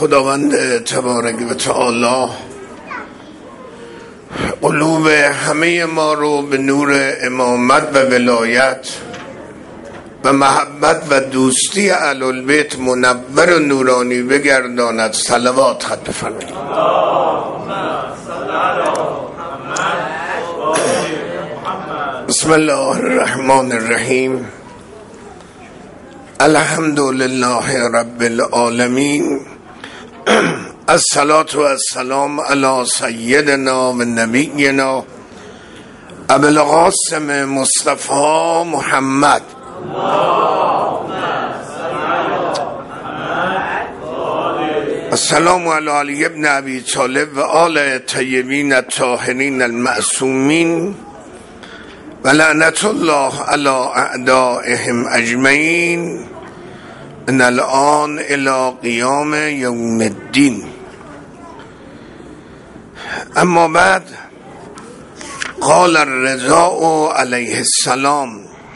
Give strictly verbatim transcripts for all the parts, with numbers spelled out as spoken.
خداوند تبارک و تعالی قلوب همه ما رو به نور امامت و ولایت و محبت و دوستی اهل البیت منور و نورانی بگرداند. صلوات خط بفرمایید. بسم الله الرحمن الرحیم. الحمد لله رب العالمین. الصلاة و السلام علی سیدنا و نبینا ابو القاسم مصطفی محمد السلام علی علی ابن ابی طالب و آل طیبین الطاهرین المعصومین و لعنت الله علی اعدائهم اجمعین من الان الى قیام یوم الدین. اما بعد، قال الرضا علیه السلام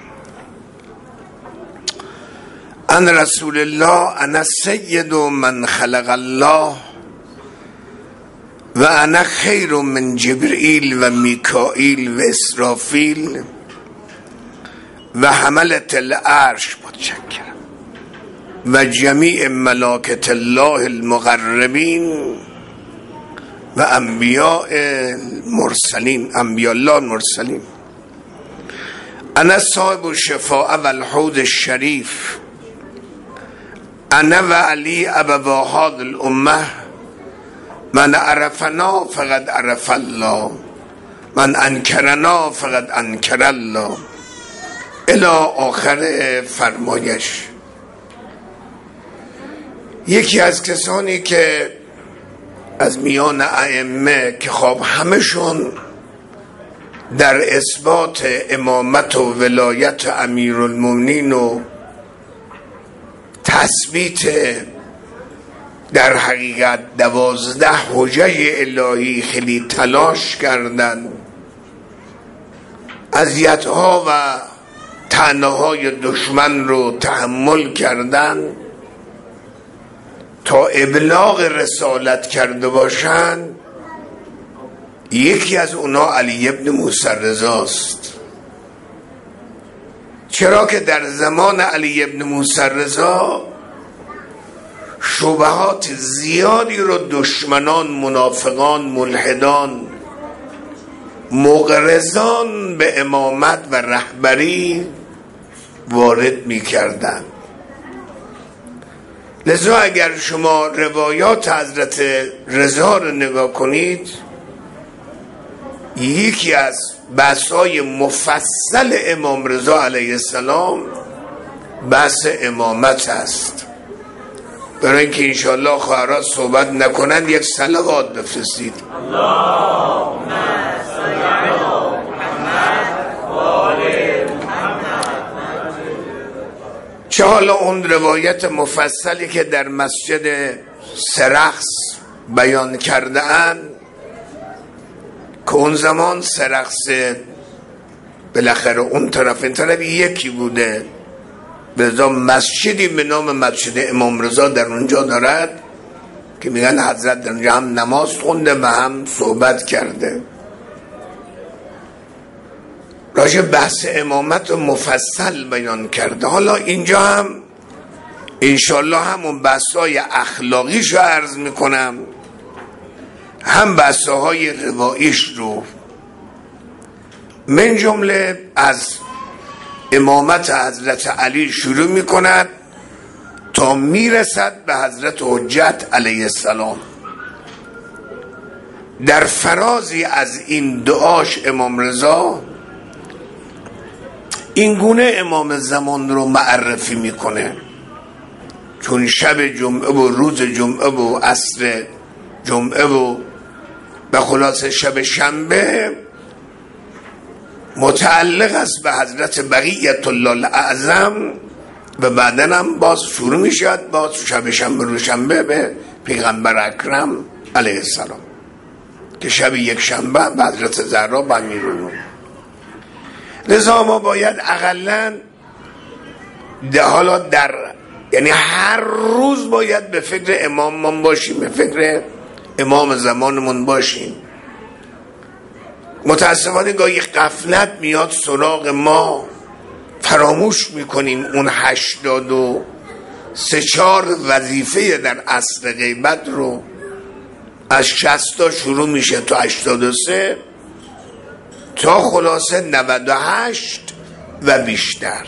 ان رسول الله انا سید من خلق الله و انا خیر من جبرئیل و میکائیل و اسرافیل و حملت العرش متشکرم و جمیع ملائکه الله المقربین و انبیاء المرسلین، انبیاء الله المرسلین. انا صاحب الشفاء و الحوض الشریف، انا و علی ابوا هذه الامه، من عرفنا فقد عرف الله، من انکرنا فقد انکر الله، الی آخر فرمایش. یکی از کسانی که از میان ائمه که خب همشون در اثبات امامت و ولایت امیرالمومنین و تثبیت در حقیقت دوازده حجج الهی خیلی تلاش کردند، اذیت‌ها و طعنه‌های دشمن رو تحمل کردند تا ابلاغ رسالت کرده باشند. یکی از اونا علی ابن موسی رضاست. چرا که در زمان علی ابن موسی رضا شبهات زیادی رو دشمنان، منافقان، ملحدان، مغرضان به امامت و رهبری وارد می کردن. لذا اگر شما روایات حضرت رضا رو نگاه کنید، یکی از بحث‌های مفصل امام رضا علیه السلام بحث امامت است. برای اینکه انشاءالله خواهرات صحبت نکنند یک صلوات بفرستید. اللهم صل علی محمد و آل محمد. چه حالا اون روایت مفصلی که در مسجد سرخس بیان کرده اند که اون زمان سرخس بالاخره اون طرف این طرف یکی بوده، بذا مسجدی به نام مسجد امام رضا در اونجا دارد که میگن حضرت در اونجا هم نماز خونده و هم صحبت کرده. راجع بحث امامت مفصل بیان کرده. حالا اینجا هم انشالله همون بحثای اخلاقیش رو عرض میکنم، هم بحثهای رواییش رو. من جمله از امامت حضرت علی شروع میکند تا میرسد به حضرت حجت علیه السلام. در فرازی از این دعاش امام رضا این گونه امام زمان رو معرفی میکنه، چون شب جمعه و روز جمعه و عصر جمعه و به خلاص شب شنبه متعلق است به حضرت بقیت الله الاعظم و بعدن هم باز شروع می شد باز شب شنبه رو شنبه به پیغمبر اکرم علیه السلام که شب یک شنبه به حضرت زهرا با امیرالمومنین. لذا ما باید اقلن حالا در یعنی هر روز باید به فکر اماممون باشیم، به فکر امام زمانمون باشیم. متاسفانه گاهی غفلت میاد سراغ ما، فراموش میکنیم اون هشتاد و سه چار وظیفه در عصر غیبت رو. از شصت شروع میشه تا هشتاد و سه تا خلاصه نود و هشت و بیشتر،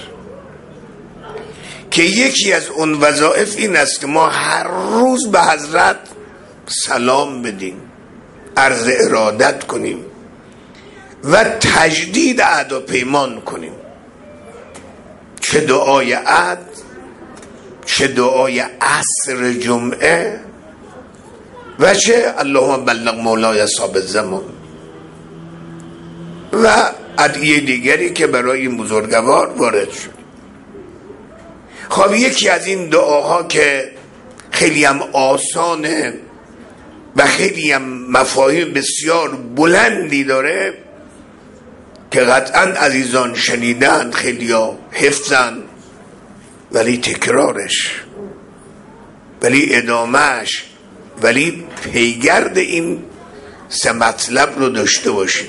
که یکی از اون وظایف این است که ما هر روز به حضرت سلام بدیم، عرض ارادت کنیم و تجدید عهد و پیمان کنیم، چه دعای عهد، چه دعای عصر جمعه و چه اللهم بلغ مولای صاحب الزمان و ادعیه دیگری که برای این بزرگوار وارد شد. خب یکی از این دعاها که خیلی هم آسانه و خیلی هم مفاهیم بسیار بلندی داره که قطعا عزیزان شنیدن، خیلی ها حفظن، ولی تکرارش، ولی ادامهش، ولی پیگرد این سه مطلب رو داشته باشیم.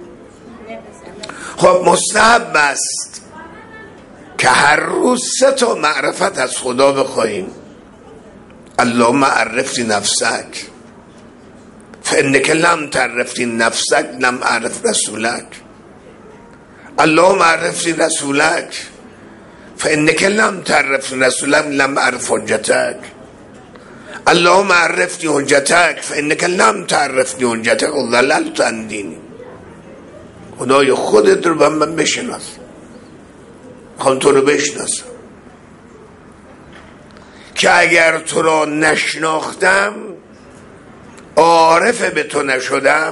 خب مستحب است که هر روز سه تا معرفت از خدا بخواهیم. اللهم عرفنی نفسک فانک لم تعرفنی نفسک لم اعرف رسولک. اللهم عرفنی رسولک فانک لم تعرفنی رسولک لم اعرف حجتک. اللهم عرفنی حجتک فانک لم تعرفنی حجتک ضللت عن دینی. خدای خودت رو به من بشناس، خواهم تو رو بشناسم، که اگر تو را نشناختم، عارف به تو نشدم،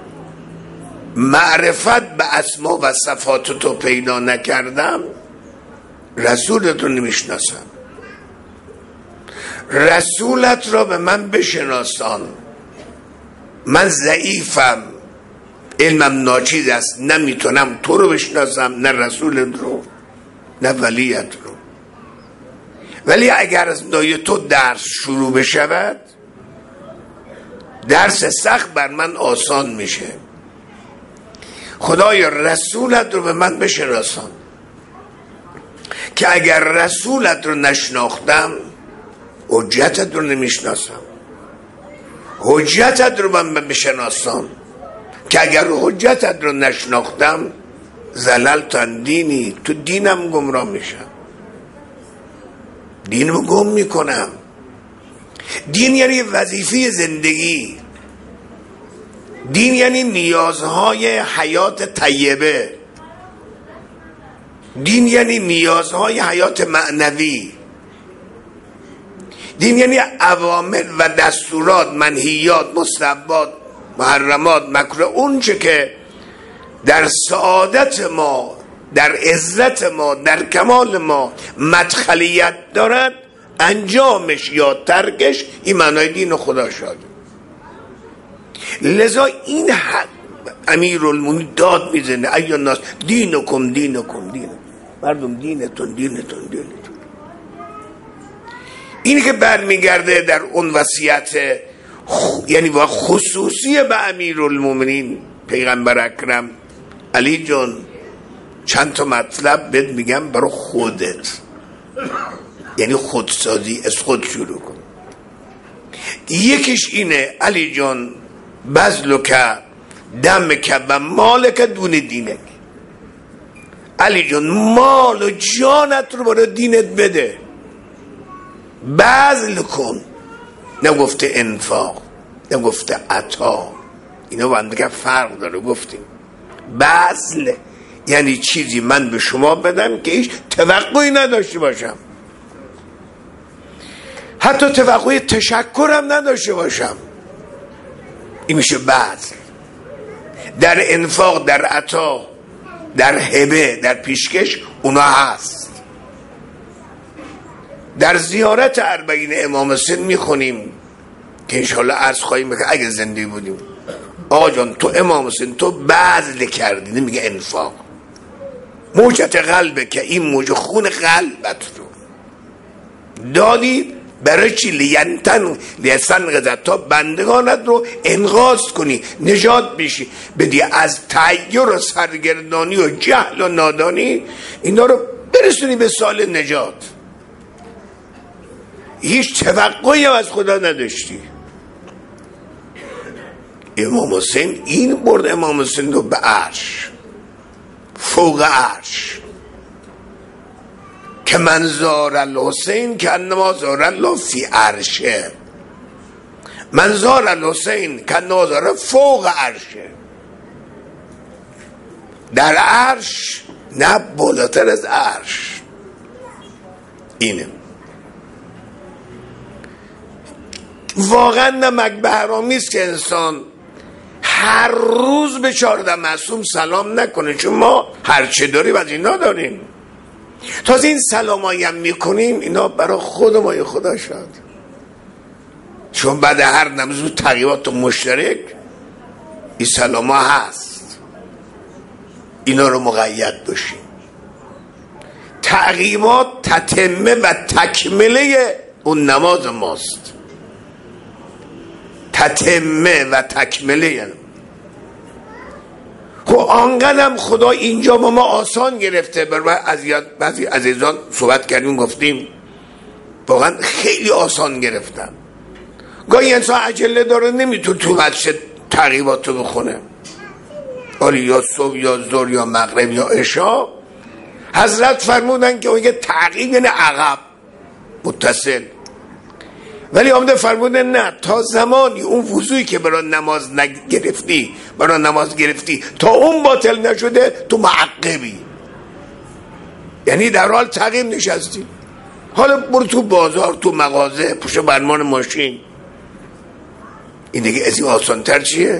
معرفت به اسما و صفات تو پیدا نکردم، رسولت رو نمیشناسم. رسولت را به من بشناسان. من ضعیفم، علمم ناچیز است، نمیتونم تو رو بشناسم، نه رسولت رو، نه ولیت رو. ولی اگر از دای تو درس شروع بشود، درس سخت بر من آسان میشه. خدای رسولت رو به من بشناسان، که اگر رسولت رو نشناختم، حجتت رو نمیشناسم. حجتت رو من بشناسان، که اگر حجتت رو نشناختم، ضللت عن دینی، تو دینم گمراه میشم، دینم گم میکنم. دین یعنی وظیفه زندگی، دین یعنی نیازهای حیات طیبه، دین یعنی نیازهای حیات معنوی، دین یعنی اوامر و دستورات، منهیات، مستحبات، محرمات، مکروه، اون چه که در سعادت ما، در عزت ما، در کمال ما مدخلیت دارد، انجامش یا ترکش این معنای دین خدا شد. لذا این امیرالمومنین داد میزنه ای الناس دینکم دینکم دین، مردم دینتون دینتون دینتون. این که برمیگرده در اون وصیت یعنی با خصوصی به امیرالمومنین پیغمبر اکرم، علی جان چند تا مطلب بهت میگم برای خودت، یعنی خودسازی، از خود شروع کن. یکیش اینه علی جان بذلک دمک و مالک دون دینک. علی جان مال و جانت رو برای دینت بده، بذل کن. نگفته انفاق، نگفته عطا، اینا با هم دیگه فرق داره. گفتیم بذل یعنی چیزی من به شما بدم که هیچ توقعی نداشته باشم، حتی توقعی تشکرم نداشته باشم، این میشه بذل. در انفاق، در عطا، در هبه، در پیشکش اونا هست. در زیارت اربعین امام حسین میخونیم که انشاءالله عرض خواهیم که اگه زنده بودیم، آقا جان تو امام حسین تو بذل کردی، نمیگه انفاق. موجت قلبه که این موج خون قلبت رو دادی برای چی؟ لینتن لیسن غزت، تا بندگانت رو انقاذ کنی، نجات بشی، بدی از تحیر و سرگردانی و جهل و نادانی اینا رو برسونی به سال نجات. هیچ توقعی از خدا نداشتی. امام حسین این برد امام حسین رو به عرش، فوق عرش، که من زار الحسین که انما زار الله فی عرشه، من زار الحسین که انما زار فوق عرشه، در عرش نه بالاتر از عرش. اینه واقعا نمک به حرامی است که انسان هر روز به چهارده معصوم سلام نکنه، چون ما هر چه داریم از اینا داریم. تازه این سلامایی هم میکنیم اینا برای خود ما خدا شد، چون بعد هر نماز تقییمات مشترک این سلام ها هست، اینا رو مقید باشیم. تقییمات تتمه و تکمله اون نماز ماست، تتمه و تکمله. یعنی خب آنقدرم خدا اینجا با ما آسان گرفته. برای بعضی عزیزان صحبت کردیم گفتیم واقعا خیلی آسان گرفتم. گاهی انسان عجله داره نمیتونه تو مسجد تقییماتو بخونه، آره یا صبح یا ظهر یا مغرب یا عشا. حضرت فرمودن که اون تعقیب یعنی عقب متصل، ولی آمده فرمودن نه، تا زمانی اون وضوعی که برای نماز نگرفتی برای نماز گرفتی تا اون باطل نشده تو معقبی، یعنی در حال تعقیب نشستی. حالا برو تو بازار، تو مغازه، پشت برمان ماشین، این دیگه از این آسان تر چیه؟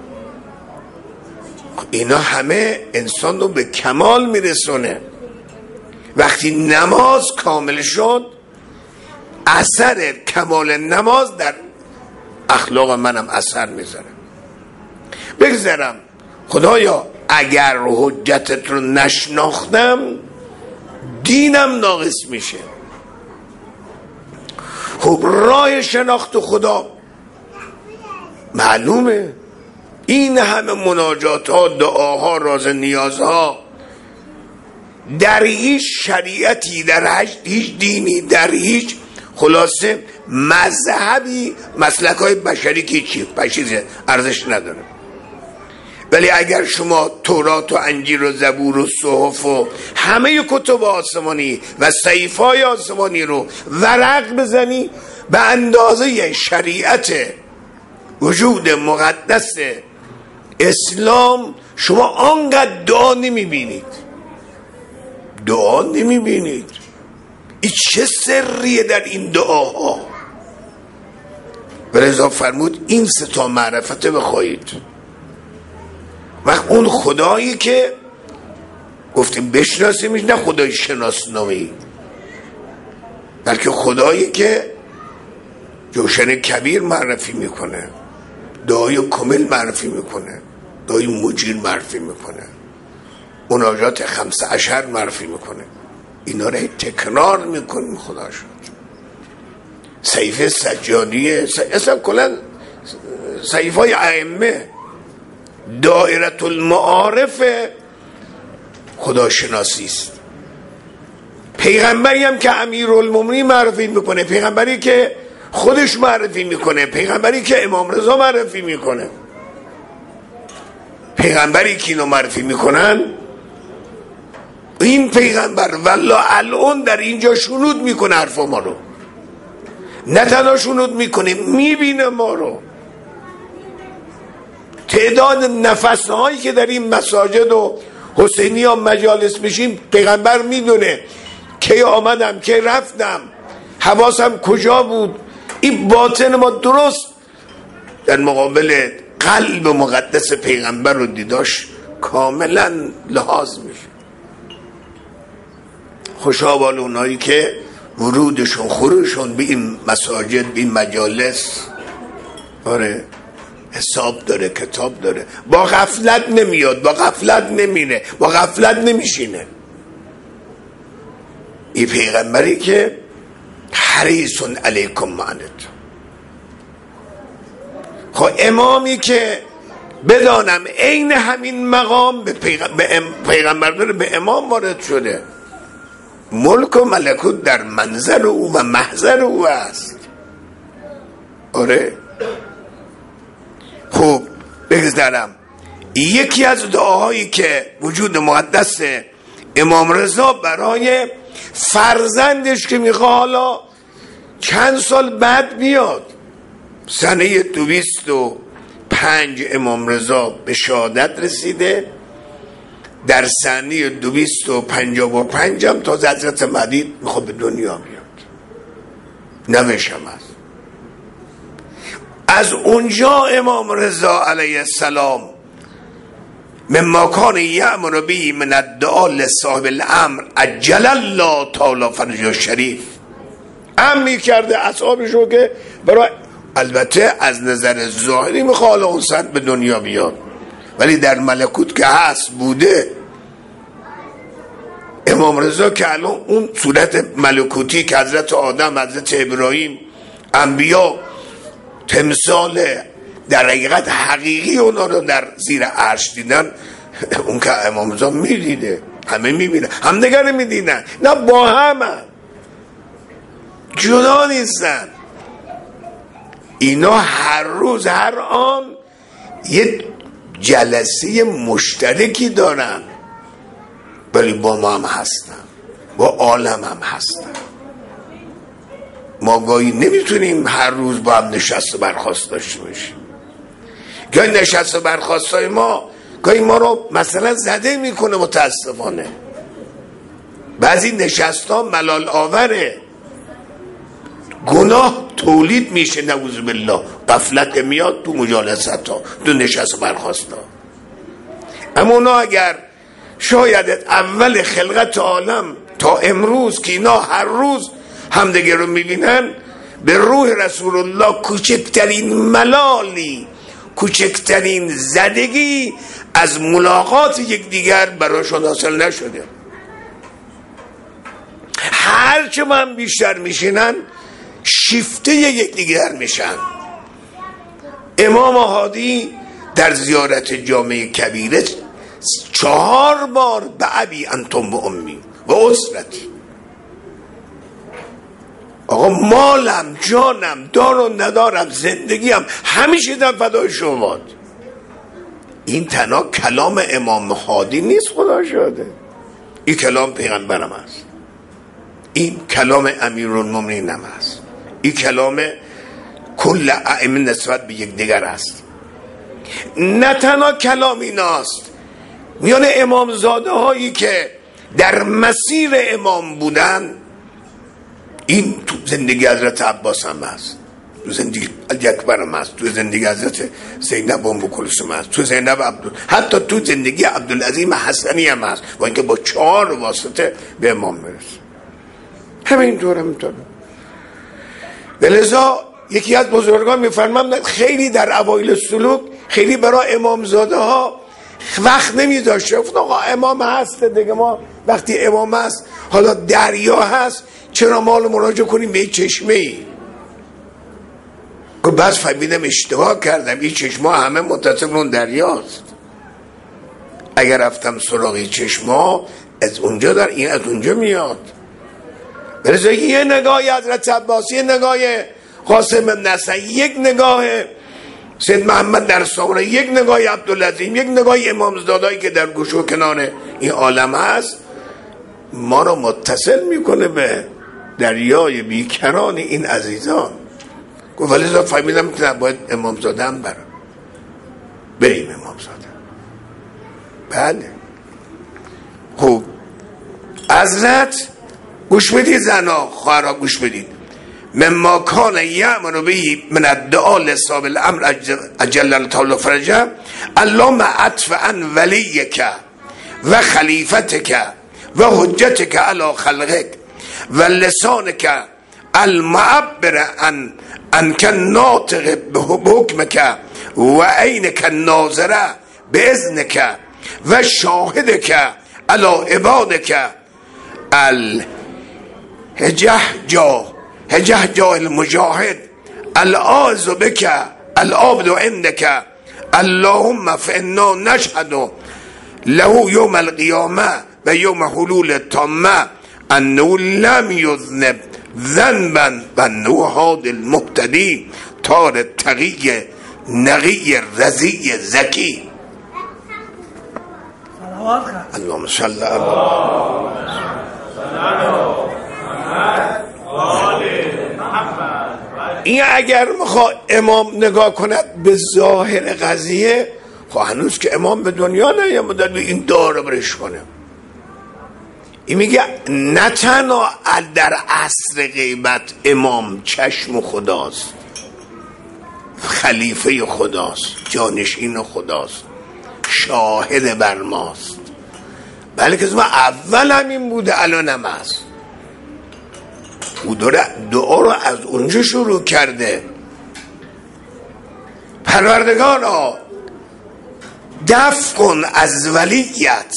اینا همه انسان رو به کمال میرسونه. وقتی نماز کامل شد اثر کمال نماز در اخلاق منم اثر میذاره. بگذارم خدایا اگر حجتت رو نشناختم دینم ناقص میشه. خب راه شناخت خدا معلومه، این همه مناجات ها، دعاها، راز نیازها در هیچ شریعتی، در هیچ دینی، در هیچ خلاصه مذهبی مسلک های بشری که چی بشری ارزش نداره. ولی اگر شما تورات و انجیل و زبور و صحف و همه کتب آسمانی و صحیفه‌های آسمانی رو ورق بزنی به اندازه شریعت وجود مقدس اسلام، شما آنقدر دعا نمیبینید، دعا نمیبینید. این چه سریه در این دعاها؟ ولذا فرمود این سه تا معرفت بخواهید. وقت اون خدایی که گفتیم بشناسیمش، نه خدای شناسنامه‌ای، بلکه خدایی که جوشن کبیر معرفی میکنه، دعای کامل معرفی میکنه، دعای مجیر معرفی میکنه، مناجات خمسه عشر معرفی میکنه. اینا رو تکرار میکنیم. خدا شد صحیفه سجادیه، اصلا کلا صحیفه های ائمه، دایره المعارف خداشناسی است. پیغمبری هم که امیرالمومنین معرفی میکنه، پیغمبری که خودش معرفی میکنه، پیغمبری که امام رضا معرفی میکنه، پیغمبری که اینو معرفی میکنن. این پیغمبر والله الان در اینجا شنود میکنه حرف ما رو، نه تنها شنود میکنه، میبینه ما رو. تعداد نفسهایی که در این مساجد و حسینی ها مجالس میشیم پیغمبر میدونه که آمدم که رفتم، حواسم کجا بود. این باطن ما درست در مقابل قلب مقدس پیغمبر رو دیداش کاملا لحاظ میشه. خوشا بال اونایی که ورودشون خروجشون به این مساجد، به این مجالس آره حساب داره، کتاب داره. با غفلت نمیاد، با غفلت نمینه، با غفلت نمیشینه. این پیغمبری که حریص علیکم معنت. خب امامی که بدانم عین همین مقام به پیغمبر داره به امام وارد شده، ملک و ملکوت در منظر او و محضر او است. آره خب بگذارم یکی از دعاهایی که وجود مقدس امام رضا برای فرزندش که میخواد حالا چند سال بعد بیاد، سنه دویست و پنج امام رضا به شهادت رسیده، در سنه دویست و پنجاه و پنج هم تا حضرت مهدی میخواد به دنیا بیاد، نوشم است. از اونجا امام رضا علیه السلام مما کان یأمر به من الدعا لصاحب الامر عجل الله تعالی فرجه شریف، امری کرده اصحابشو که برای، البته از نظر ظاهری میخواد اون سر به دنیا بیاد، ولی در ملکوت که هست بوده. امام رضا که الان اون صورت ملکوتی که حضرت آدم، حضرت ابراهیم، انبیا تمثال در حقیقت حقیقی اونا رو در زیر عرش دیدن، اون که امام رضا میدیده، همه میبینن، هم نگره میدینن، نه با همه جدا نیستن. اینا هر روز هر آن یه جلسه مشترکی دارن، ولی با ما هم هستن، با عالم هم هستن. ما گاهی نمیتونیم هر روز با هم نشست و برخاست داشته باشیم. گاهی نشست و برخاست های ما گاهی ما رو مثلا زده میکنه، متاسفانه بعضی نشست ها ملال آوره، گناه تولید میشه، نعوذ بالله، غفلت میاد تو مجالست ها، تو نشست و برخاست ها. اما اونا اگر شاید اول خلقت عالم تا امروز که اینا هر روز همدیگه رو میبینن، به روح رسول الله کوچکترین ملالی، کوچکترین زدگی از ملاقات یکدیگر براشون حاصل نشده. هرچه من بیشتر میشینن شیفته یکدیگر میشن. امام هادی در زیارت جامع کبیره چهار بار به ابی انتم و امی و اسرتی، آقا مالم، جانم، دار و ندارم، زندگیم، همیشه در فدای شما. این تنها کلام امام هادی نیست، خدا شاهده، این کلام پیغمبرم است، این کلام امیرالمومنین هم است، این کلام کل ائمه نسبت به یک دیگر است. نه تنها کلام ایناست، میان امامزاده هایی که در مسیر امام بودن، این تو زندگی حضرت عباس هم هست، تو زندگی علی اکبر هم هست، تو زندگی حضرت زینب و ام کلثوم هست، تو زینب عبدال، حتی تو زندگی عبدالعظیم حسنی هم هست، با اینکه با چهار واسطه به امام میرسه. همین طور همینطور. لذا یکی از بزرگان میفرماند خیلی در اوایل سلوک خیلی برای امامزاده ها وقت نمیذاشته، آقا امام هست دیگه، ما وقتی امام هست، حالا دریا هست، چرا ما رو مراجعه کنیم به این چشمه ای؟ که بعد فهمیدم اشتباه کردم، این چشمه همه متصل اون دریاست. اگر رفتم سراغ این چشمه از اونجا در این از اونجا میاد. برای یه نگاه حضرت عباس، یه نگاه قاسم بن نصر، یک نگاه سید محمد در سامره، یک نگاه عبدالعظیم، یک نگاه امامزادهایی که در گوش و کنار این عالم هست، ما رو متصل میکنه به دریای بیکران این عزیزان. گفت ولی زا فهمیدم که باید امامزاده هم برم، بریم امامزاده. بله خوب حضرت گوش بدید، زنا خواهرها گوش بدید. مما کان یأمر به من الدعاء لصاحب الامر عجل الله تعالی فرجه اللهم اطف عن ولیک و خلیفتک و حجتک علی خلقک و لسانک المعبر عن انک ناطق بحکمک و عینک الناظره باذنک و شاهدک علی عبادک الحجحجا هجه جاهل مجاهد الآذ بک العبد عندك اللهم فإنا نشهد له یوم القیامه و یوم حلول التامه انه لم یذنب ذنبا و انه هادی المهتدی تار تقی نقی رضی زکی. اللهم صل علی. این اگر میخواد امام نگاه کند به ظاهر قضیه، خب هنوز که امام به دنیا نیامده این داره برش کنه. این میگه نه تنها در عصر غیبت امام چشم خداست، خلیفه خداست، جانشین خداست، شاهد بر ماست، بلکه ما اول همین بوده الان هم هست. او دعا رو از اونجا شروع کرده. پروردگارا دفع کن از ولیت،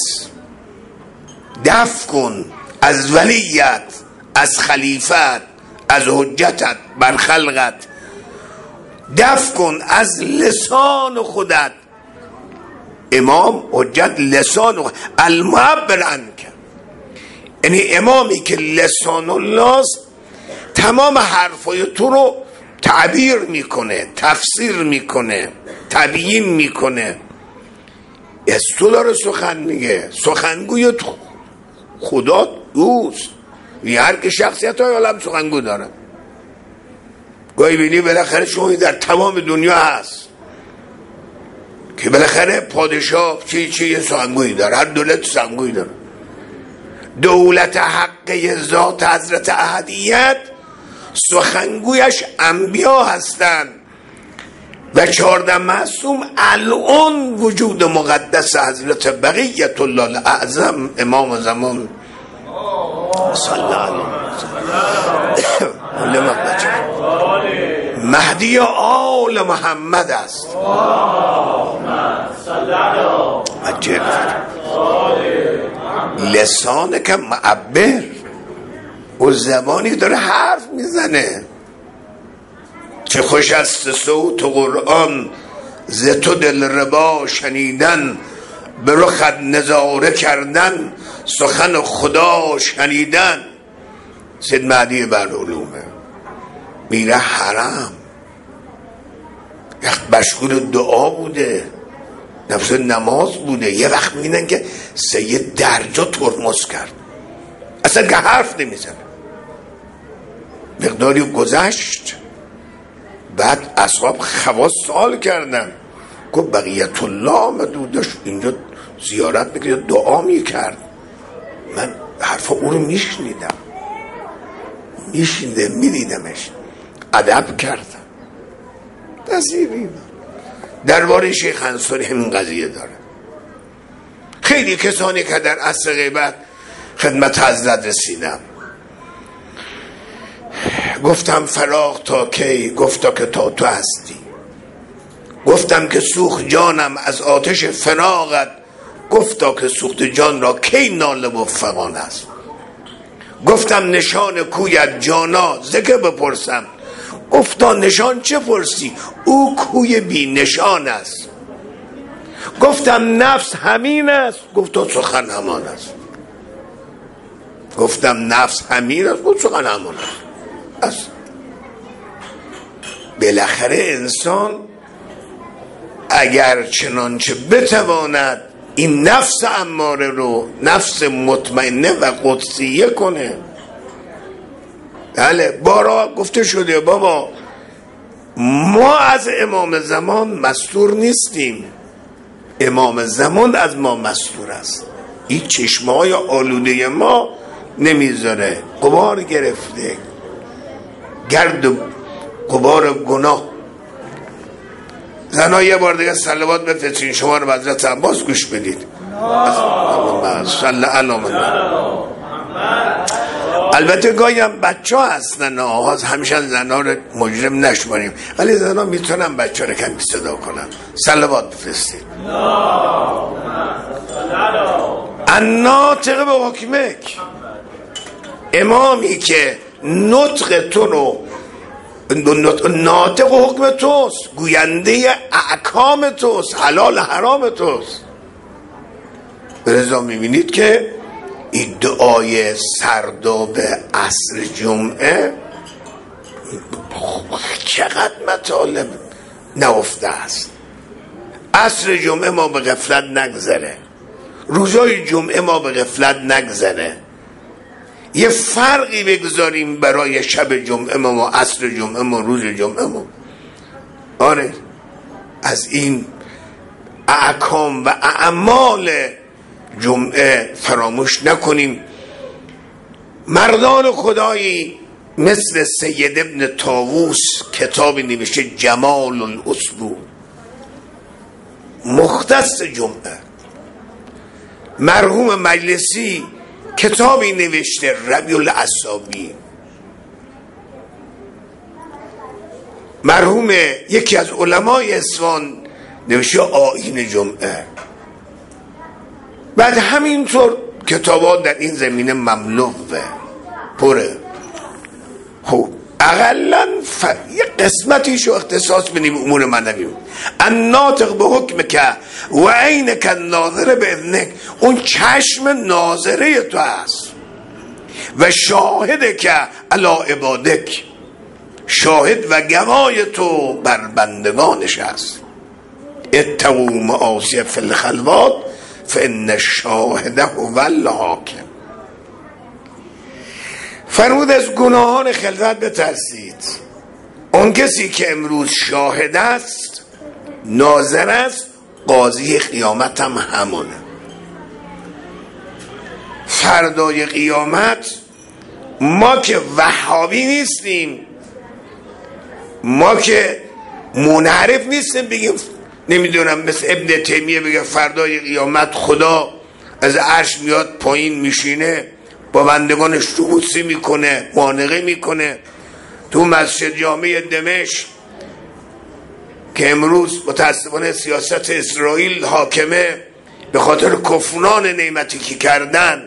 دفع کن از ولیت، از خلیفت، از حجتت بر خلقت، دفع کن از لسان خودت. امام حجت لسان المعبر عنک، یعنی امامی که لسان الله است، تمام حرفای تو رو تعبیر میکنه، تفسیر میکنه، تبیین میکنه. از تو داره سخن میگه، سخنگوی تو خدا دوست. هر که شخصیت های عالم سخنگو داره. گاهی بینی بالاخره شما در تمام دنیا هست که بالاخره پادشاه چی چی یه سخنگویی داره، هر دولت سخنگویی داره. دولت حق ذات حضرت احدیت سخنگویش انبیا هستند و چهارده معصوم الان وجود مقدس حضرت بقیت الله الاعظم امام زمان صلی الله علیه و مهدی آل محمد است. لسانه که معبر و زبانی داره حرف میزنه. چه خوش است صوت و قرآن ز تو دل ربا شنیدن، به رخت نظاره کردن سخن خدا شنیدن. سید مهدی برعلومه میره حرم، یک مشغول دعا بوده، نفس نماز بوده. یه وقت میبینن که سید درجا ترمز کرد، اصلا که حرف نمیزنه. مقداری گذشت، بعد اصحاب خواص سوال کردن، گفت بقیت الله آمد و داشت اینجا زیارت میکرد، دعا میکرد. من حرفا او رو میشنیدم، میشنیده میدیدمش، ادب کردم. تصیبی درباره شیخ انصاری همین قضیه داره. خیلی کسانی که در عصر غیبت خدمت حضرت رسیدم، گفتم فراق تا کی؟ گفتا که تا تو هستی. گفتم که سوخت جانم از آتش فراقت، گفتا که سوخت جان را کی ناله و فغان است. گفتم نشان کویت جانا زکه بپرسم، گفتا نشان چه پرسی؟ او کوی بی نشان است. گفتم نفس همین است، گفتا سخن همان است. گفتم نفس همین است، گفت سخن همان است. است بالاخره انسان اگر چنانچه بتواند این نفس اماره رو نفس مطمئنه و قدسیه کنه. بله بارا گفته شده بابا ما از امام زمان مستور نیستیم، امام زمان از ما مستور است. این چشمه های آلوده ما نمیذاره، غبار گرفته، گرد و غبار گناه. زنها یه بار دیگه صلوات بفرستین شما رو به حضرت عباس گوش بدید. صلی الله. البته گاهی هم بچه ها هستن، آغاز همیشه زنها رو مجرم نشماریم، ولی زنها میتونن بچه ها رو کمی صدا کنن. صلوات بفرستید. الناطق به حکمک، امامی که نطق تو رو ناطق و حکم توست، گوینده احکام توست، حلال حرام توست. برزا میبینید که این دعای سرداب عصر جمعه چقدر مطالب نهفته است. عصر جمعه ما به غفلت نگذره، روزای جمعه ما به غفلت نگذره، یه فرقی بگذاریم برای شب جمعه ما و عصر جمعه ما، روز جمعه ما. آره، از این احکام و اعمال جمعه فراموش نکنیم. مردان خدایی مثل سید ابن طاووس کتابی نوشته جمال الاسبوع مختص جمعه، مرحوم مجلسی کتابی نوشته ربیع الاعصابی، مرحوم یکی از علمای اصفهان نوشته آیین جمعه. بعد همینطور کتابات در این زمینه مملوه پره. خب اقلا ف... یه قسمتیشو اختصاص بدیم امور معنوی. الناطق به حکم که و عینک الناظر به اذنک، اون چشم ناظره تو هست، و شاهد که علی عبادک، شاهد و گوای تو بر بندگانش هست. اتقوا معاصی فی الخلوات فان الشاهد هو الحاکم. فرمود از گناهان خلوت بترسید. اون کسی که امروز شاهد است، ناظر است، قاضی قیامت هم همونه. فردای قیامت ما که وهابی نیستیم، ما که منحرف نیستیم بگیم نمیدونم مثل ابن تیمیه بگه فردای قیامت خدا از عرش میاد پایین میشینه با بندگانش روبوسی میکنه، معانقه میکنه. تو مسجد جامع دمشق که امروز متاسفانه سیاست اسرائیل حاکمه به خاطر کفران نعمتی که کردن،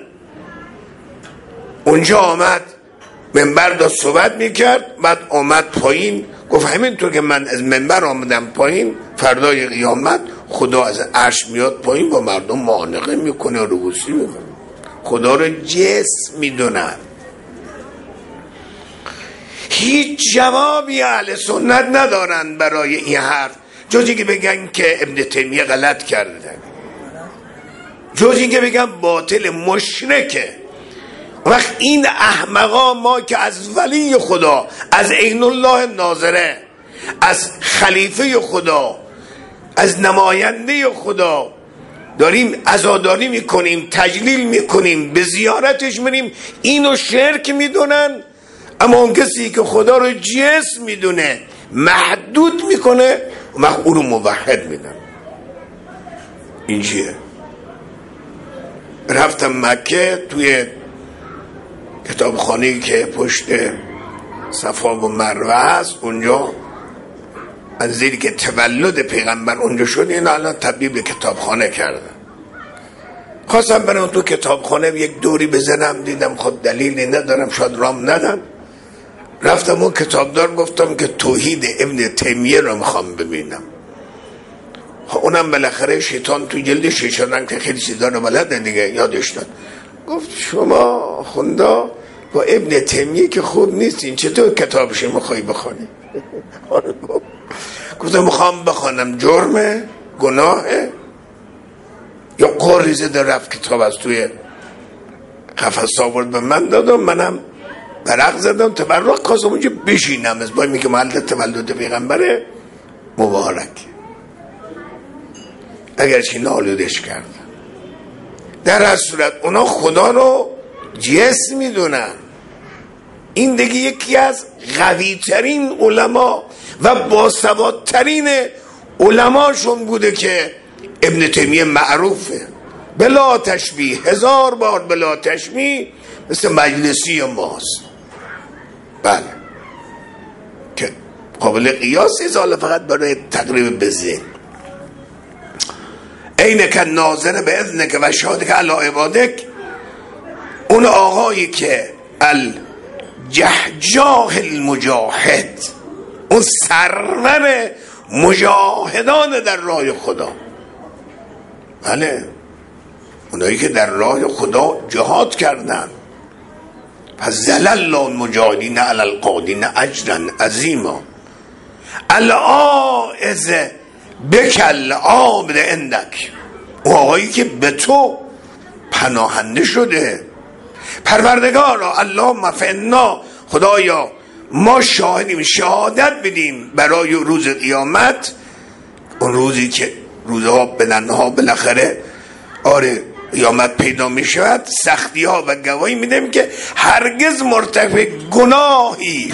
اونجا آمد منبر داشت صحبت میکرد، بعد آمد پایین گفت همینطور که من از منبر آمدم پایین، فردای قیامت خدا از عرش میاد پایین با مردم معانقه میکنه، روبوسی میکنه. خدا رو جسم میدونن. هیچ جوابی اهل سنت ندارن برای این حرف، جز اینکه بگن که ابن تیمیه غلط کرده، جز اینکه بگن باطل مشرکه. وقت این احمقا ما که از ولی خدا، از عین الله ناظره، از خلیفه خدا، از نماینده خدا داریم عزاداری میکنیم، تجلیل میکنیم، به زیارتش میریم، اینو شرک میدونن. اما اون کسی که خدا رو جسم میدونه، محدود میکنه، و او رو موحد میدن. این چیه؟ رفتم مکه، توی کتابخانه‌ای که پشت صفا و مروه هست، اونجا از زیری که تولد پیغمبر اونجا شد، این الان تبدیل به کتابخانه کردن. خواستم برم تو کتابخانه یک دوری بزنم، دیدم خود دلیلی ندارم، شاید رام ندم. رفتم اون کتابدار گفتم که توحید ابن تیمیه رو میخوام ببینم. اونم بالاخره شیطان تو جلد شیشان که خیلی چیزا رو بلده دیگه، یادش داد. گفت شما خوندا با ابن تیمیه که خوب نیستین، چطور کتابش میخوای بخونی؟ گفتم میخوام بخونم، جرمه؟ گناهه؟ یا قری زده رفت کتاب از توی قفس آورد به من دادم، منم برق زدم، تبرق خواستم اونجا بشینم، از باید میگه محل تولد پیغمبره مبارک، اگرچه نالودش کردن. در هر صورت اونا خدا رو جسم میدونن. این دیگه یکی از قوی ترین علما و باسوادترین علماشون بوده که ابن تیمیه معروفه، بلا تشبیه، هزار بار بلا تشبیه، مثل مجلسی ماست. بله که قابل قیاسی، حالا فقط برای تقریب بزن. اینک ناظر به اذنک و شهادک علی عبادک، اون آقایی که ال جهجاه المجاهد، اون سرور مجاهدان در راه خدا. بله، اونایی که در راه خدا جهاد کردن. پس زلل المجاهدین علی القادین اجرا عظیما. العائذ بکل عابد عندک، او آقایی که به تو پناهنده شده. پروردگارا اللهم فانا، خدایا ما شاهدیم، شهادت بدیم برای روز قیامت، اون روزی که روزها بلندها بالاخره آره قیامت پیدا می شود، سختی ها و گواهی میدیم که هرگز مرتکب گناهی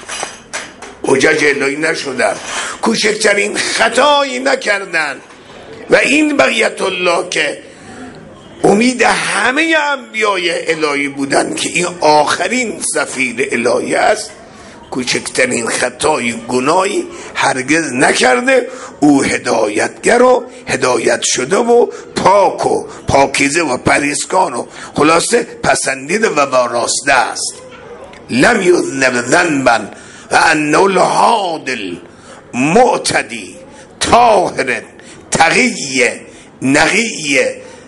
حجج الهی نشدن، کوچکترین خطایی نکردن. و این بقیت الله که امید همه انبیای الهی بودن که این آخرین سفیر الهی است، کوچکترین خطای گناهی هرگز نکرده. او هدایتگر و هدایت شده و پاک و پاکیزه و پریزکار و خلاصه پسندیده و واراسته است. لم یذنب ذنبا و انه الهادی المعتدی طاهر تقی نقی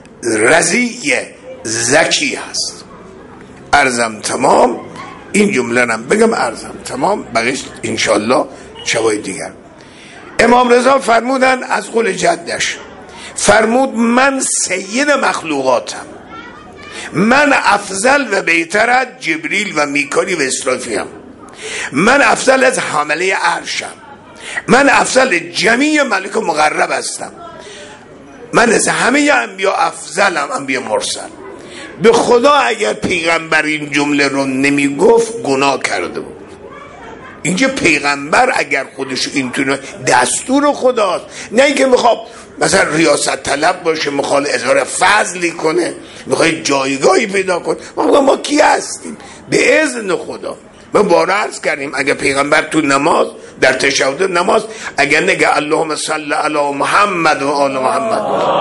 رضی زکی است. عرضم تمام. این جمله نم بگم عرضم تمام، بقیش انشالله شبای دیگر. امام رضا فرمودن از قول جدش، فرمود من سید مخلوقاتم، من افضل و بهتر از جبریل و میکائیل و اسرافیل، من افضل از حامله عرشم، من افضل جمیع ملک مقرب هستم، من از همه انبیا افضلم، انبیا مرسل. به خدا اگر پیغمبر این جمله رو نمی گفت گناه کرده بود. اینجا پیغمبر اگر خودش اینطور دستور خداست، نه اینکه میخواد مثلا ریاست طلب باشه، میخواد اظهار فضلی کنه، میخواد جایگاهی پیدا کنه. ما ما کی هستیم؟ به اذن خدا. ما بارا عرض کردیم اگر پیغمبر تو نماز در تشهد نماز اگر نگه اللهم صل علی محمد و آل محمد،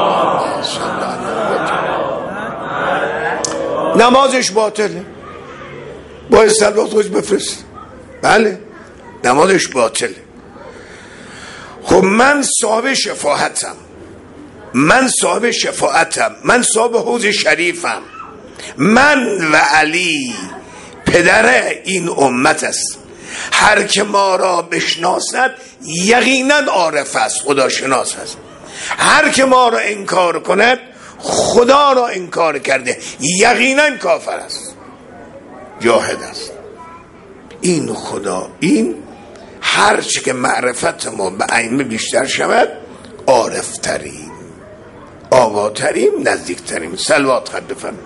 نمازش باطله، باید صلوات خوش بفرست. بله نمازش باطله. خب من صاحب شفاعتم، من صاحب شفاعتم، من صاحب حوض شریفم، من و علی پدر این امت است. هر که ما را بشناسد یقینا عارف است، خدا شناس است. هر که ما را انکار کند خدا را انکار کرده، یقینا کافر است، جاهد است. این خدا، این هرچی که معرفت ما به ائمه بیشتر شود عارف تریم، آگاه تریم، نزدیک تریم. صلوات خد بفرمایید.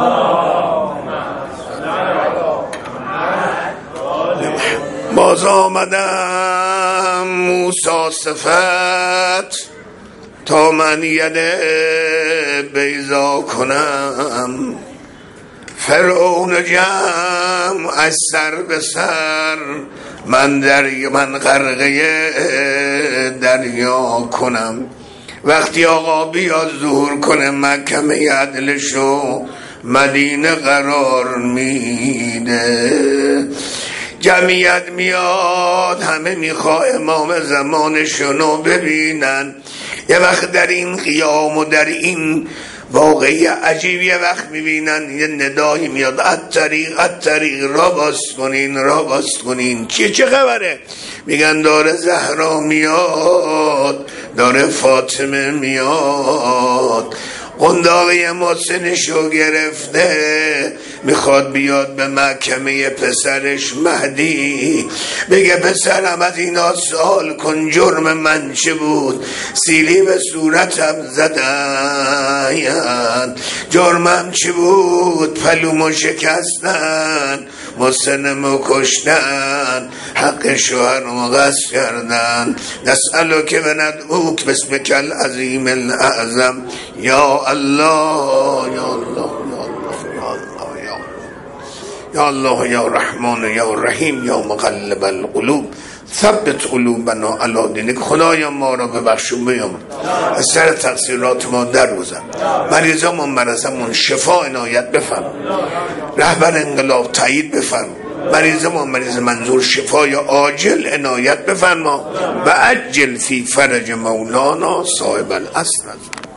باز آمدم موسی صفت تا من یده بیضا کنم، فرعون جمع از سر به سر، من دریا من غرقه دریا کنم. وقتی آقا بیاد ظهور کنه محکمه عدلشو مدینه قرار میده، جمعیت میاد همه میخواه امام زمانشونو ببینن. یه وقت در این قیام و در این واقعی عجیب یه وقت میبینن یه ندایی میاد الطریق الطریق، را باز کنین را باز کنین. چیه چه خبره؟ میگن داره زهرا میاد، داره فاطمه میاد، قنداقی محسنشو گرفته، میخواد بیاد به محکمه پسرش مهدی بگه پسرم از اینا سوال کن جرم من چه بود، سیلی به صورتم زدن، جرمم چه بود، پلومو شکستن، محسنمو کشتن، حق شوهرمو غصب کردن. نسألو که بندعوک بسمک العظیم الاعظم یا الله یا الله یا الله یا رحمان یا رحیم یا مقلب القلوب ثبت قلوبنا علی دینک. خدایا ما را ببخش و بیامرز، از سر تقصیرات ما درگذر، مریضامون مرضمون شفا عنایت بفرما، رهبر انقلاب تایید بفرما، مریض ما مریض منظور شفای عاجل عنایت بفرما و عجل فی فرج مولانا صاحب الاصل.